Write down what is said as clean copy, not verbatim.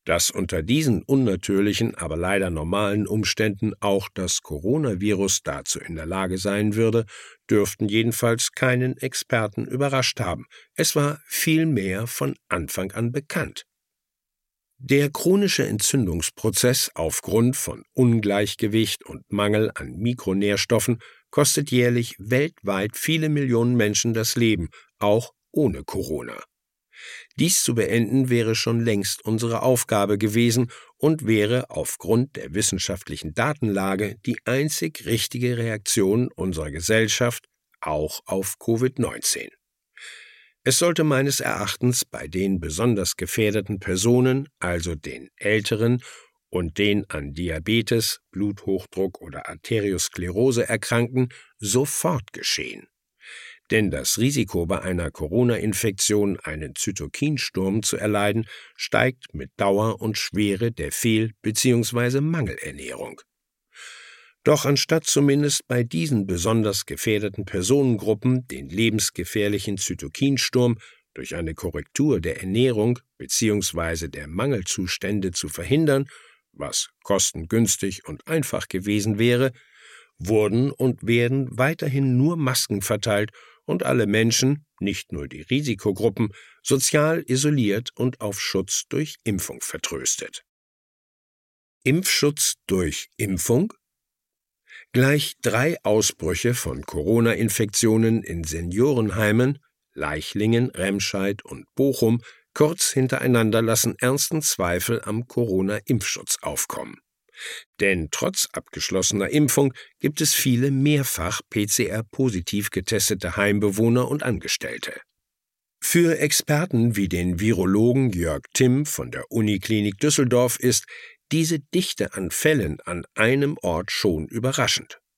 Dass unter diesen unnatürlichen, aber leider normalen Umständen auch das Coronavirus dazu in der Lage sein würde, dürften jedenfalls keinen Experten überrascht haben. Es war vielmehr von Anfang an bekannt. Der chronische Entzündungsprozess aufgrund von Ungleichgewicht und Mangel an Mikronährstoffen kostet jährlich weltweit viele Millionen Menschen das Leben, auch ohne Corona. Dies zu beenden wäre schon längst unsere Aufgabe gewesen und wäre aufgrund der wissenschaftlichen Datenlage die einzig richtige Reaktion unserer Gesellschaft auch auf Covid-19. Es sollte meines Erachtens bei den besonders gefährdeten Personen, also den Älteren und den an Diabetes, Bluthochdruck oder Arteriosklerose Erkrankten, sofort geschehen. Denn das Risiko, bei einer Corona-Infektion einen Zytokinsturm zu erleiden, steigt mit Dauer und Schwere der Fehl- bzw. Mangelernährung. Doch anstatt zumindest bei diesen besonders gefährdeten Personengruppen den lebensgefährlichen Zytokinsturm durch eine Korrektur der Ernährung bzw. der Mangelzustände zu verhindern, was kostengünstig und einfach gewesen wäre, wurden und werden weiterhin nur Masken verteilt und alle Menschen, nicht nur die Risikogruppen, sozial isoliert und auf Schutz durch Impfung vertröstet. Impfschutz durch Impfung? Gleich 3 Ausbrüche von Corona-Infektionen in Seniorenheimen, Leichlingen, Remscheid und Bochum, kurz hintereinander lassen ernsten Zweifel am Corona-Impfschutz aufkommen. Denn trotz abgeschlossener Impfung gibt es viele mehrfach PCR-positiv getestete Heimbewohner und Angestellte. Für Experten wie den Virologen Jörg Timm von der Uniklinik Düsseldorf ist diese Dichte an Fällen an einem Ort schon überraschend.